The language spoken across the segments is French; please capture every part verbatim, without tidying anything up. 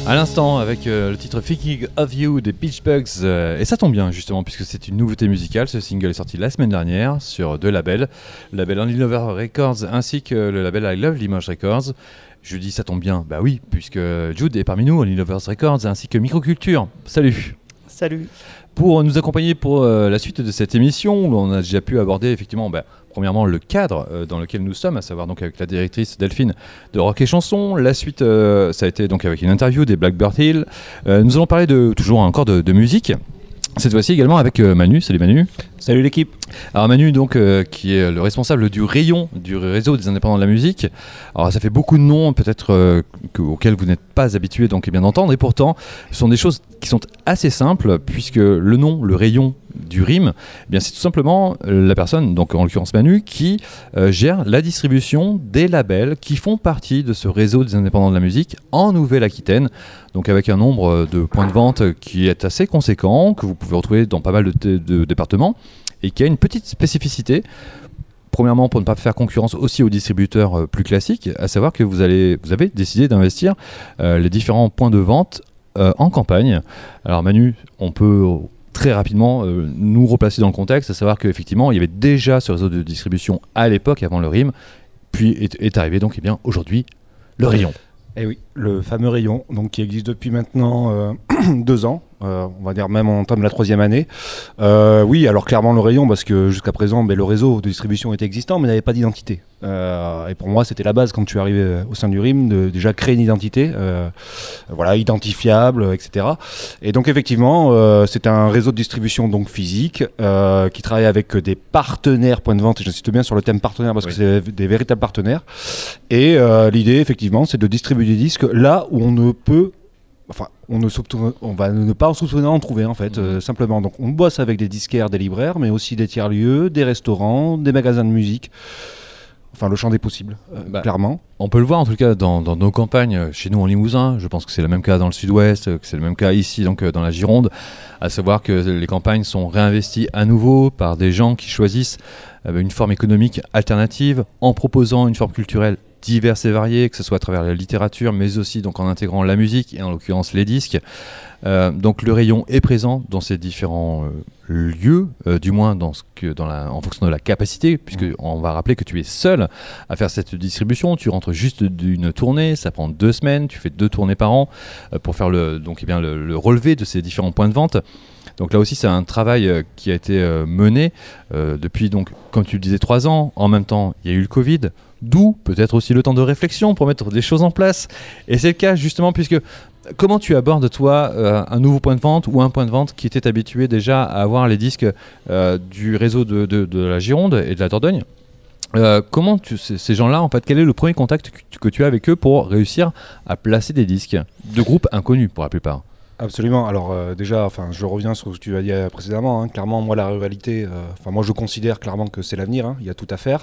À l'instant, avec euh, le titre Thinking of You des Beach Bugs, euh, et ça tombe bien justement, puisque c'est une nouveauté musicale. Ce single est sorti la semaine dernière sur deux labels, le label Only Lover Records ainsi que le label I Love Limoges Records. Je dis ça tombe bien, bah oui, puisque Jude est parmi nous, Only Lovers Records ainsi que Microculture. Salut. Salut. Pour nous accompagner pour euh, la suite de cette émission, où on a déjà pu aborder effectivement, bah, premièrement le cadre euh, dans lequel nous sommes, à savoir donc avec la directrice Delphine de Rock et Chanson. La suite, euh, ça a été donc avec une interview des Blackbird Hill. Euh, nous allons parler de toujours encore de, de musique. Cette fois-ci également avec euh, Manu. Salut Manu. Salut l'équipe. Alors Manu donc euh, qui est le responsable du rayon du réseau des indépendants de la musique. Alors ça fait beaucoup de noms peut-être euh, que, auxquels vous n'êtes pas habitués donc bien d'entendre, et pourtant ce sont des choses qui sont assez simples, puisque le nom, le rayon du R I M, eh bien c'est tout simplement la personne, donc en l'occurrence Manu, qui euh, gère la distribution des labels qui font partie de ce réseau des indépendants de la musique en Nouvelle-Aquitaine, donc avec un nombre de points de vente qui est assez conséquent, que vous pouvez retrouver dans pas mal de, t- de départements, et qui a une petite spécificité. Premièrement, pour ne pas faire concurrence aussi aux distributeurs euh, plus classiques, à savoir que vous, allez, vous avez décidé d'investir euh, les différents points de vente euh, en campagne. Alors Manu, on peut très rapidement euh, nous replacer dans le contexte, à savoir qu'effectivement, il y avait déjà ce réseau de distribution à l'époque, avant le R I M, puis est, est arrivé donc eh bien, aujourd'hui le rayon. Eh oui, le fameux rayon, donc, qui existe depuis maintenant euh, deux ans, euh, on va dire même en entame la troisième année. Euh, oui, alors clairement le rayon, parce que jusqu'à présent, ben, le réseau de distribution était existant, mais n'avait pas d'identité. Euh, et pour moi, c'était la base quand tu es arrivé au sein du R I M, de déjà créer une identité, euh, voilà, identifiable, et cetera. Et donc effectivement, euh, c'est un réseau de distribution donc physique euh, qui travaille avec des partenaires points de vente. Et j'insiste bien sur le thème partenaire parce oui. que c'est des véritables partenaires. Et euh, l'idée, effectivement, c'est de distribuer des disques là où on ne peut. Enfin, on, ne on va ne pas en soupçonner en trouver en fait, mmh. euh, simplement. Donc, on bosse avec des disquaires, des libraires, mais aussi des tiers-lieux, des restaurants, des magasins de musique. Enfin, le champ des possibles, euh, bah, clairement. On peut le voir en tout cas dans, dans nos campagnes, chez nous en Limousin. Je pense que c'est le même cas dans le sud-ouest, que c'est le même cas ici, donc dans la Gironde. À savoir que les campagnes sont réinvesties à nouveau par des gens qui choisissent euh, une forme économique alternative en proposant une forme culturelle diverses et variées, que ce soit à travers la littérature, mais aussi donc en intégrant la musique et en l'occurrence les disques. Euh, donc le rayon est présent dans ces différents euh, lieux, euh, du moins dans ce que, dans la, en fonction de la capacité, puisque mmh. on va rappeler que tu es seul à faire cette distribution. Tu rentres juste d'une tournée, ça prend deux semaines, tu fais deux tournées par an euh, pour faire le, donc, eh bien, le, le relevé de ces différents points de vente. Donc là aussi, c'est un travail euh, qui a été euh, mené euh, depuis, donc, comme tu le disais, trois ans. En même temps, il y a eu le Covid, d'où peut-être aussi le temps de réflexion pour mettre des choses en place. Et c'est le cas justement, puisque comment tu abordes, toi, euh, un nouveau point de vente ou un point de vente qui était habitué déjà à avoir les disques euh, du réseau de, de, de la Gironde et de la Dordogne ? Euh, comment tu, c- ces gens-là, en fait, quel est le premier contact que tu, que tu as avec eux pour réussir à placer des disques de groupes inconnus pour la plupart ? Absolument. Alors euh, déjà, enfin, je reviens sur ce que tu as dit précédemment. Hein. Clairement, moi, la ruralité, enfin, euh, moi, je considère clairement que c'est l'avenir. Hein. Il y a tout à faire.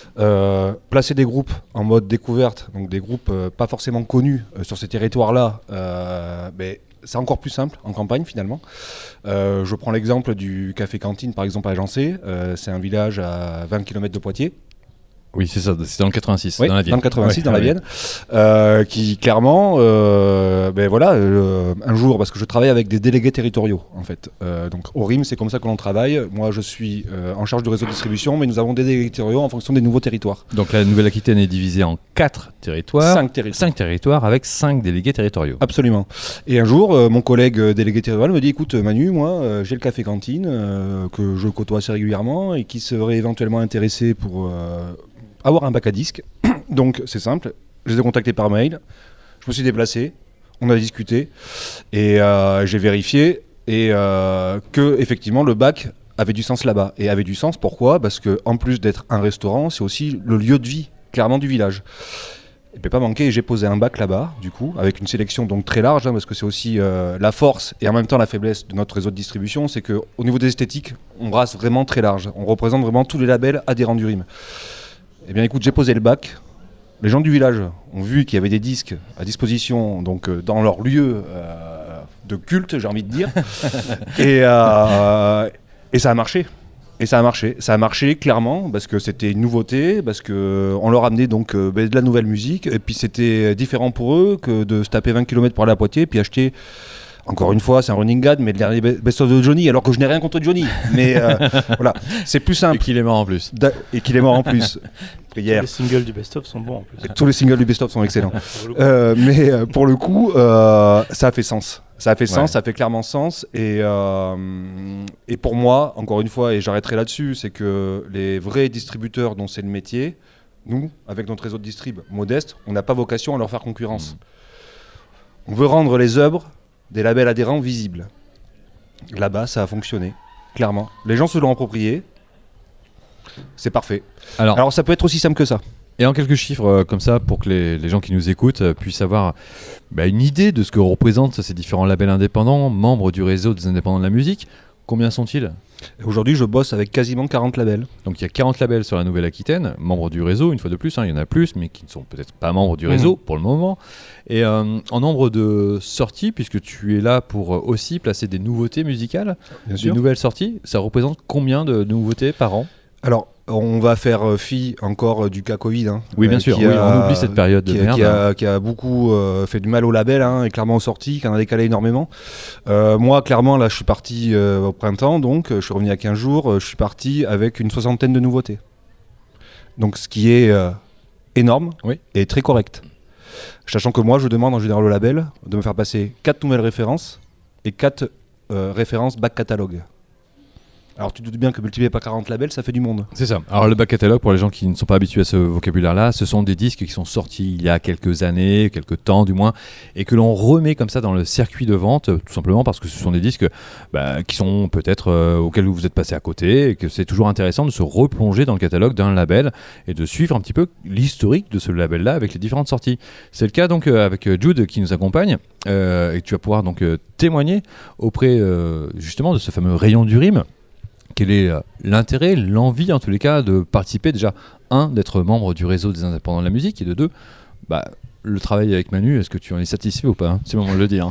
Euh, placer des groupes en mode découverte, donc des groupes euh, pas forcément connus euh, sur ces territoires-là, euh, mais c'est encore plus simple en campagne finalement. Euh, je prends l'exemple du Café Cantine, par exemple à Agencé. Euh, c'est un village à vingt kilomètres de Poitiers. Oui, c'est ça, c'est dans le quatre-vingt-six, oui, dans la Vienne. Dans le quatre-vingt-six, ouais, dans la ouais. Vienne, euh, qui clairement, euh, ben voilà, euh, un jour, parce que je travaille avec des délégués territoriaux, en fait. Euh, donc au R I M, c'est comme ça que l'on travaille. Moi, je suis euh, en charge du réseau de distribution, mais nous avons des délégués territoriaux en fonction des nouveaux territoires. Donc la Nouvelle-Aquitaine est divisée en quatre territoires. Cinq territoires. Cinq territoires avec cinq délégués territoriaux. Absolument. Et un jour, euh, mon collègue euh, délégué territorial me dit, écoute Manu, moi, euh, j'ai le Café Cantine, euh, que je côtoie assez régulièrement, et qui serait éventuellement intéressé pour... Euh, avoir un bac à disques. Donc c'est simple, je les ai contactés par mail, je me suis déplacé, on a discuté et euh, j'ai vérifié et euh, que effectivement le bac avait du sens là-bas. Et avait du sens, pourquoi ? Parce que en plus d'être un restaurant, c'est aussi le lieu de vie clairement du village. Il ne peut pas manquer, j'ai posé un bac là-bas, du coup, avec une sélection donc très large, hein, parce que c'est aussi euh, la force et en même temps la faiblesse de notre réseau de distribution, c'est qu'au niveau des esthétiques, on brasse vraiment très large, on représente vraiment tous les labels adhérents du R I M. Eh bien écoute, j'ai posé le bac, les gens du village ont vu qu'il y avait des disques à disposition donc, euh, dans leur lieu euh, de culte, j'ai envie de dire, et, euh, et ça a marché. Et ça a marché, ça a marché clairement parce que c'était une nouveauté, parce que on leur amenait donc euh, ben, de la nouvelle musique et puis c'était différent pour eux que de se taper vingt kilomètres pour aller à Poitiers puis acheter, encore une fois c'est un running gag, mais le dernier best-of de Johnny, alors que je n'ai rien contre Johnny, mais euh, voilà, c'est plus simple. Et qu'il est mort en plus. Da- et qu'il est mort en plus. Prière. Tous les singles du best-of sont bons en plus. Tous les singles du best-of sont excellents. euh, mais euh, pour le coup, euh, ça a fait sens. Ça a fait sens, ouais. Ça fait clairement sens. Et, euh, et pour moi, encore une fois, et j'arrêterai là-dessus, c'est que les vrais distributeurs dont c'est le métier, nous, avec notre réseau de distrib modeste, on n'a pas vocation à leur faire concurrence. Mmh. On veut rendre les œuvres des labels adhérents visibles. Là-bas, ça a fonctionné, clairement. Les gens se l'ont approprié. C'est parfait. Alors, Alors ça peut être aussi simple que ça. Et en quelques chiffres euh, comme ça, pour que les, les gens qui nous écoutent euh, puissent avoir bah, une idée de ce que représentent ces différents labels indépendants, membres du réseau des indépendants de la musique, combien sont-ils ? Aujourd'hui, je bosse avec quasiment quarante labels. Donc il y a quarante labels sur la Nouvelle-Aquitaine, membres du réseau, une fois de plus, hein, il y en a plus, mais qui ne sont peut-être pas membres du réseau mmh. pour le moment. Et euh, en nombre de sorties, puisque tu es là pour euh, aussi placer des nouveautés musicales, Bien des sûr. nouvelles sorties, ça représente combien de nouveautés par an ? Alors, on va faire fi encore euh, du cas Covid. Hein, oui, bien euh, sûr, oui, a, on oublie cette période de qui, merde. Qui a, qui a beaucoup euh, fait du mal au label, hein, et clairement aux sorties, qui en a décalé énormément. Euh, moi, clairement, là, je suis parti euh, au printemps, donc je suis revenu il y a quinze jours, euh, je suis parti avec une soixantaine de nouveautés. Donc, ce qui est euh, énorme oui. et très correct. Sachant que moi, je demande en général au label de me faire passer quatre nouvelles références et quatre euh, références back catalogue. Alors tu te doutes bien que multiplié par quarante labels, ça fait du monde. C'est ça. Alors le back catalogue, pour les gens qui ne sont pas habitués à ce vocabulaire-là, ce sont des disques qui sont sortis il y a quelques années, quelques temps du moins, et que l'on remet comme ça dans le circuit de vente, tout simplement parce que ce sont des disques bah, qui sont peut-être euh, auxquels vous êtes passé à côté, et que c'est toujours intéressant de se replonger dans le catalogue d'un label et de suivre un petit peu l'historique de ce label-là avec les différentes sorties. C'est le cas donc euh, avec Jude qui nous accompagne, euh, et tu vas pouvoir donc euh, témoigner auprès euh, justement de ce fameux rayon du Rhim. Quel est l'intérêt, l'envie en tous les cas de participer déjà, un, d'être membre du réseau des indépendants de la musique, et de deux, bah, le travail avec Manu, est-ce que tu en es satisfait ou pas, hein? C'est le moment de le dire.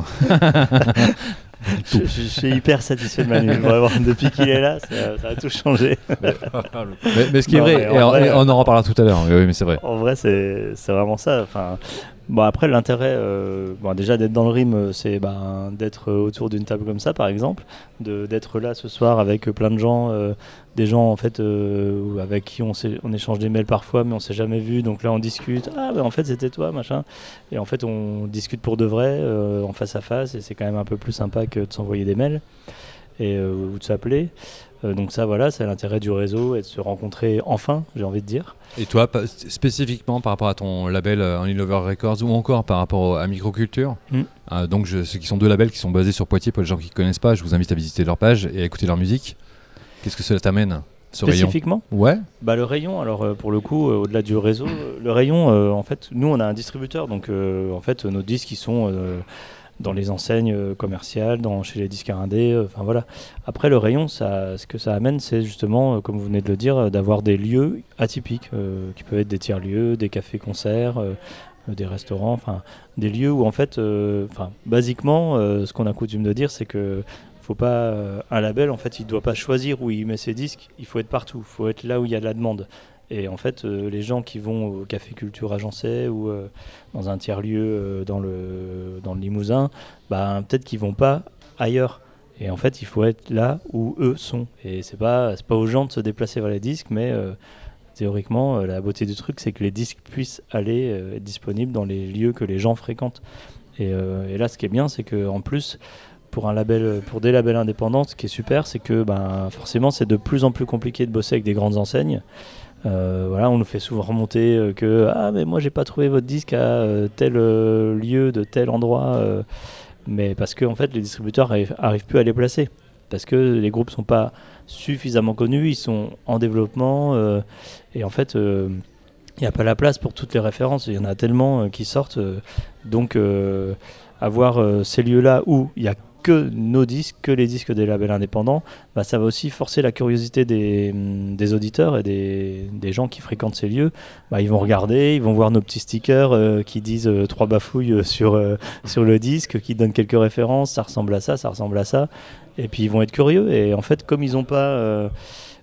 je, je, je suis hyper satisfait de Manu, vraiment, depuis qu'il est là, ça, ça a tout changé. mais, mais ce qui est non, vrai, et en, vrai, on en reparlera tout à l'heure, oui, mais c'est vrai. En vrai, c'est, c'est vraiment ça. Enfin, bon, après, l'intérêt, euh, bon, déjà d'être dans le Rhim, c'est ben, d'être autour d'une table comme ça, par exemple, de, d'être là ce soir avec plein de gens, euh, des gens en fait euh, avec qui on, on échange des mails parfois, mais on s'est jamais vu. Donc là, on discute. Ah, ben en fait, c'était toi, machin. Et en fait, on discute pour de vrai, euh, en face à face, et c'est quand même un peu plus sympa que de s'envoyer des mails et euh, ou de s'appeler. Euh, donc ça, voilà, c'est l'intérêt du réseau et de se rencontrer enfin, j'ai envie de dire. Et toi, spécifiquement par rapport à ton label euh, Only Lover Records ou encore par rapport à Microculture, mm. euh, donc je, ce qui sont deux labels qui sont basés sur Poitiers, pour les gens qui ne connaissent pas, je vous invite à visiter leur page et à écouter leur musique. Qu'est-ce que cela t'amène, ce Spécifiquement rayon ? Ouais. Bah, le rayon, alors euh, pour le coup, euh, au-delà du réseau, euh, le rayon, euh, en fait, nous on a un distributeur, donc euh, en fait nos disques ils sont... Euh, dans les enseignes euh, commerciales, dans, chez les disques indés, enfin euh, voilà. Après le rayon, ça, ce que ça amène, c'est justement, euh, comme vous venez de le dire, euh, d'avoir des lieux atypiques, euh, qui peuvent être des tiers-lieux, des cafés-concerts, euh, euh, des restaurants, enfin des lieux où en fait, euh, basiquement, euh, ce qu'on a coutume de dire, c'est que faut pas euh, un label, en fait, il doit pas choisir où il met ses disques, il faut être partout, il faut être là où il y a de la demande. Et en fait, euh, les gens qui vont au Café Culture Agencet ou euh, dans un tiers-lieu euh, dans, le, dans le Limousin, bah, peut-être qu'ils ne vont pas ailleurs. Et en fait, il faut être là où eux sont. Et ce n'est pas, c'est pas aux gens de se déplacer vers les disques, mais euh, théoriquement, euh, la beauté du truc, c'est que les disques puissent aller euh, être disponibles dans les lieux que les gens fréquentent. Et, euh, et là, ce qui est bien, c'est qu'en plus... Pour, un label, pour des labels indépendants, ce qui est super, c'est que ben, forcément, c'est de plus en plus compliqué de bosser avec des grandes enseignes. Euh, voilà, on nous fait souvent remonter euh, que ah mais moi j'ai pas trouvé votre disque à euh, tel euh, lieu de tel endroit, euh, mais parce que en fait les distributeurs arrivent, arrivent plus à les placer parce que les groupes sont pas suffisamment connus, ils sont en développement euh, et en fait il euh, n'y a pas la place pour toutes les références, il y en a tellement euh, qui sortent, euh, donc euh, avoir euh, ces lieux-là où il y a que nos disques, que les disques des labels indépendants, bah, ça va aussi forcer la curiosité des, des auditeurs et des, des gens qui fréquentent ces lieux. Bah, ils vont regarder, ils vont voir nos petits stickers euh, qui disent euh, trois bafouilles sur, euh, sur le disque, qui donnent quelques références, ça ressemble à ça, ça ressemble à ça, et puis ils vont être curieux. Et en fait, comme ils n'ont pas... Euh,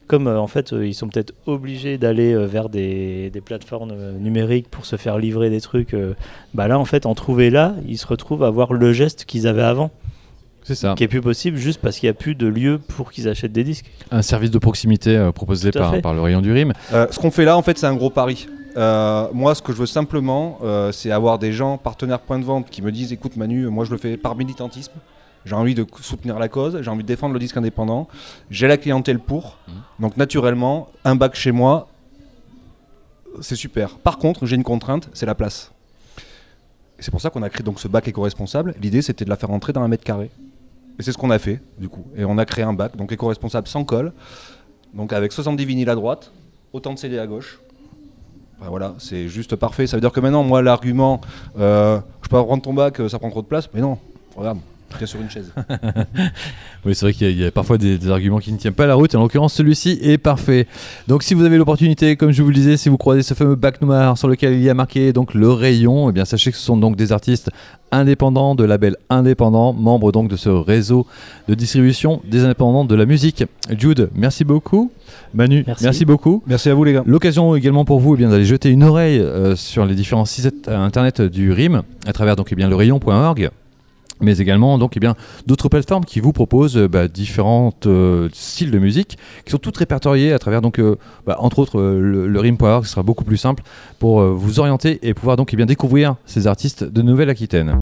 comme euh, en fait euh, ils sont peut-être obligés d'aller euh, vers des, des plateformes euh, numériques pour se faire livrer des trucs, euh, bah là en fait en trouver là, ils se retrouvent à avoir le geste qu'ils avaient avant. C'est ça. Qui est plus possible juste parce qu'il n'y a plus de lieu pour qu'ils achètent des disques. Un service de proximité euh, proposé par, par le rayon du R I M. Euh, ce qu'on fait là, en fait, c'est un gros pari. Euh, moi, ce que je veux simplement, euh, c'est avoir des gens, partenaires points de vente, qui me disent, écoute Manu, moi je le fais par militantisme. J'ai envie de soutenir la cause, j'ai envie de défendre le disque indépendant. J'ai la clientèle pour. Mmh. Donc naturellement, un bac chez moi, c'est super. Par contre, j'ai une contrainte, c'est la place. Et c'est pour ça qu'on a créé donc ce bac éco-responsable. L'idée, c'était de la faire entrer dans un mètre carré. Et c'est ce qu'on a fait, du coup. Et on a créé un bac, donc éco-responsable sans colle, donc avec soixante-dix vinyles à droite, autant de C D à gauche. Enfin, voilà, c'est juste parfait. Ça veut dire que maintenant, moi, l'argument, euh, je peux prendre ton bac, ça prend trop de place, mais non, regarde. Très sur une chaise. Oui, c'est vrai qu'il y a, il y a parfois des, des arguments qui ne tiennent pas la route. En l'occurrence, celui-ci est parfait. Donc, si vous avez l'opportunité, comme je vous le disais, si vous croisez ce fameux bac noir sur lequel il y a marqué donc le rayon, eh bien sachez que ce sont donc des artistes indépendants, de labels indépendants, membres donc de ce réseau de distribution des indépendants de la musique. Jude, merci beaucoup. Manu, merci, merci beaucoup. Merci à vous les gars. L'occasion également pour vous eh bien, d'aller jeter une oreille euh, sur les différents sites internet du R I M à travers donc eh bien le rayon point org. Mais également donc, eh bien, d'autres plateformes qui vous proposent euh, bah, différents euh, styles de musique qui sont toutes répertoriées à travers, donc, euh, bah, entre autres, euh, le, le R I M point org, ce sera beaucoup plus simple pour euh, vous orienter et pouvoir donc, eh bien, découvrir ces artistes de Nouvelle-Aquitaine.